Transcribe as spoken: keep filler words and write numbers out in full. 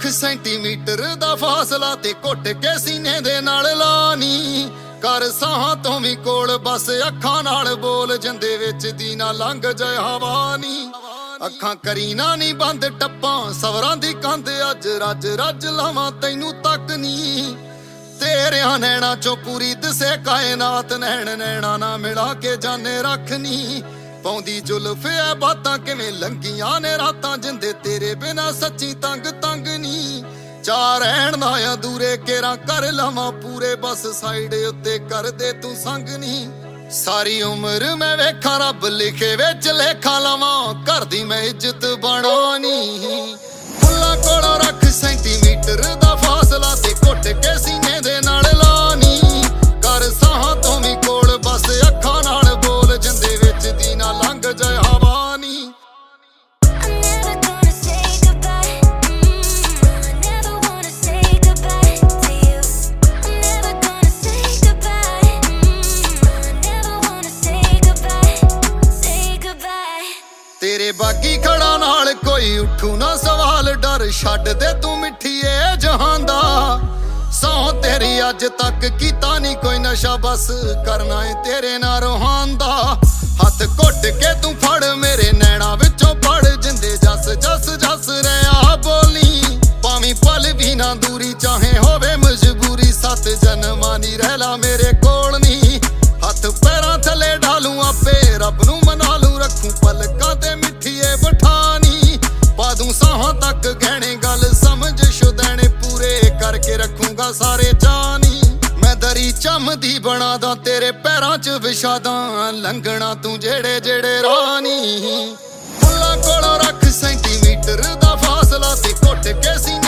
रख सेंटीमीटर दा फासला ते घुट के सीने दे नाल लानी कर साहां तो भी कोल बस अखां नाल बोल जिंदे विच दी ना लंघ जाए हवा नी अखां करी ना नी बंद टप्पां सवरां दी कंध अज रज रज लावां तैनू तक नी तेरे नैना चो पूरी दसे कायनात नैन नैना ना मिला के जाने रखनी पौंदी जुल्फ ऐ बातां किवें लंघियां ने रातां जिंदे तेरे बिना सच्ची तंग तंग नी चार रहण दा अधूरे केरा कर लवां पूरे बस साइड उत्ते कर दे तू संग नी सारी उम्र मैं वेखां रब लिखे विच लेखा लवां घर दी मैं इज्जत बनानी फुल्लां कोलों रख सेंटीमीटर दा फासला ते घुट के सीने दे नाल लानी कर साहां तो भी कोल बस अखां नाल बोल जिंदे विच दी ना लंघ जाए हवा नी तेरे बागी खड़ा नाल कोई उठू ना सवाल डर छड्ड दे तू मिठिए जहां दा सौ तेरी अज तक कीता नहीं कोई नशा बस करना है तेरे ना रोहान दा हथ घुट के तू फड़ मेरे नैना विचों पड़ जिंदे जस जस जस रहा बोली भावी पल भी ना दूरी चाहे होवे मजबूरी सत जन्मां नी रहला मेरे कोल नी हथ पैरां थले ढालू आपे रब नू मना लू रखूं पलकां ते मिठिए बठानी पादू साहां तक गहने गल समझ शुदैने पूरे करके रखूंगा सारे जानी मैं दरी चमदी बना दा तेरे पैरां च विछा लंघना तू जेड़े जेड़े रानी फुल्लां कोलों रख सेंटीमीटर दा फासला ते घुट के सीने